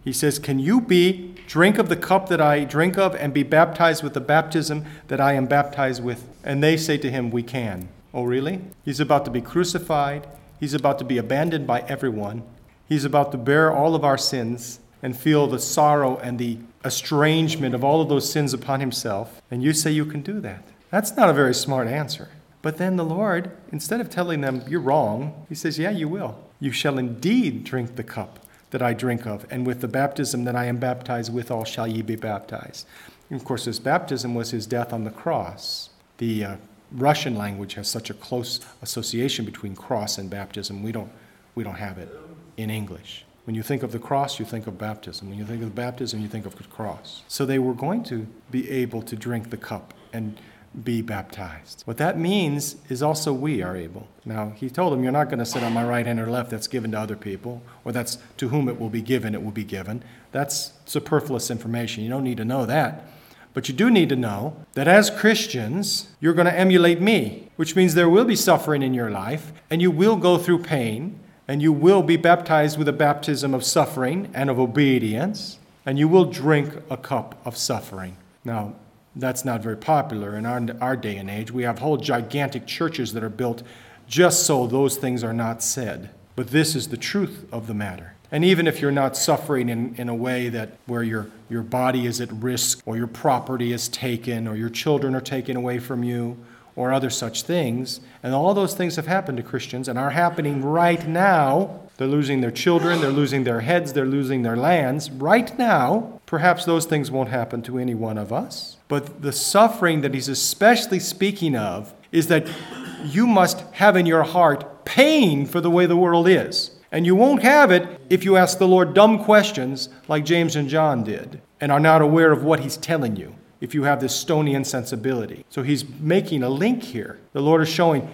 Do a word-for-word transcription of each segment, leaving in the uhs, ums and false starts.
He says, can you be, drink of the cup that I drink of and be baptized with the baptism that I am baptized with? And they say to him, we can. Oh, really? He's about to be crucified. He's about to be abandoned by everyone. He's about to bear all of our sins and feel the sorrow and the estrangement of all of those sins upon himself. And you say you can do that. That's not a very smart answer. But then the Lord, instead of telling them, you're wrong, he says, yeah, you will. You shall indeed drink the cup that I drink of, and with the baptism that I am baptized withal shall ye be baptized. And of course, his baptism was his death on the cross. The uh, Russian language has such a close association between cross and baptism. We don't, we don't have it in English. When you think of the cross, you think of baptism. When you think of baptism, you think of the cross. So they were going to be able to drink the cup and be baptized. What that means is also we are able. Now, he told them, you're not going to sit on my right hand or left, that's given to other people, or that's to whom it will be given, it will be given. That's superfluous information. You don't need to know that. But you do need to know that as Christians, you're going to emulate me, which means there will be suffering in your life, and you will go through pain, and you will be baptized with a baptism of suffering and of obedience, and you will drink a cup of suffering. Now, that's not very popular in our, our day and age. We have whole gigantic churches that are built just so those things are not said. But this is the truth of the matter. And even if you're not suffering in, in a way that where your, your body is at risk, or your property is taken, or your children are taken away from you, or other such things, and all those things have happened to Christians and are happening right now. They're losing their children, they're losing their heads, they're losing their lands right now. Perhaps those things won't happen to any one of us. But the suffering that he's especially speaking of is that you must have in your heart pain for the way the world is. And you won't have it if you ask the Lord dumb questions like James and John did and are not aware of what he's telling you, if you have this stony insensibility. So he's making a link here. The Lord is showing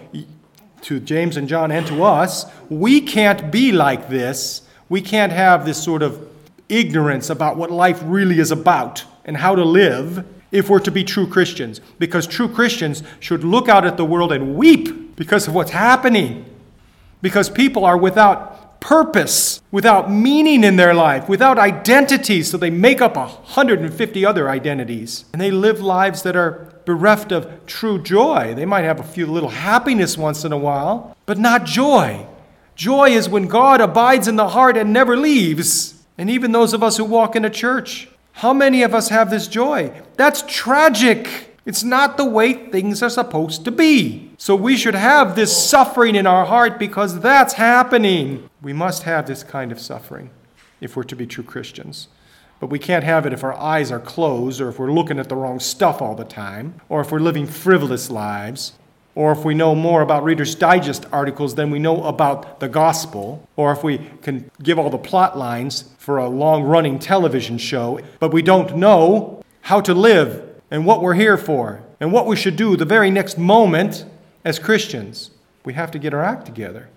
to James and John and to us, we can't be like this. We can't have this sort of ignorance about what life really is about and how to live if we're to be true Christians. Because true Christians should look out at the world and weep because of what's happening. Because people are without purpose, without meaning in their life, without identity, so they make up one hundred fifty other identities. And they live lives that are bereft of true joy. They might have a few little happiness once in a while, but not joy. Joy is when God abides in the heart and never leaves. And even those of us who walk in a church, how many of us have this joy? That's tragic. It's not the way things are supposed to be. So we should have this suffering in our heart because that's happening. We must have this kind of suffering if we're to be true Christians. But we can't have it if our eyes are closed, or if we're looking at the wrong stuff all the time, or if we're living frivolous lives, or if we know more about Reader's Digest articles than we know about the gospel, or if we can give all the plot lines for a long-running television show, but we don't know how to live and what we're here for and what we should do the very next moment as Christians. We have to get our act together.